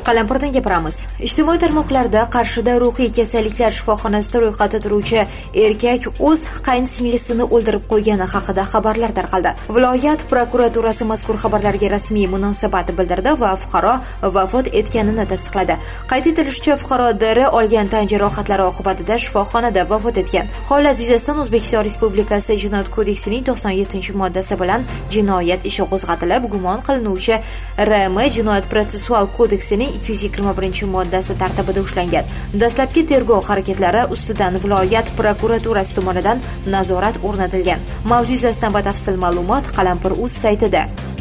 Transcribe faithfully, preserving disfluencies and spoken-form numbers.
Qalampirdan gapiramiz. Ijtimoiy tarmoqlarda Qarshida ruhiy kasalliklar shifoxonasida ro'yxatda turuvchi erkak o'z qaynsinglisini o'ldirib qo'ygani haqida xabarlar tarqaldi. Viloyat prokuraturasi mazkur xabarlarga rasmiy munosabat bildirdi va fuqaro vafot etganini tasdiqladi. Qayd etilishicha, fuqaro D R olgan tan jarohatlari oqibatida shifoxonada vafot etgan. Holat yuzasidan O'zbekiston Respublikasi Jinoyat kodeksining to'qson yettinchi moddasi bilan jinoyat ishi qo'zg'atilib, gumon qilinuvchi R M Jinoyat protsessual kodeksining ikki yuz yigirma birinchi moddasi tartibida ushlangan. Dastlabki tergov harakatlari ustidan viloyat prokuraturasi tomonidan nazorat o'rnatilgan. Mavzu yuzasidan batafsil ma'lumot Qalampir.uz saytida.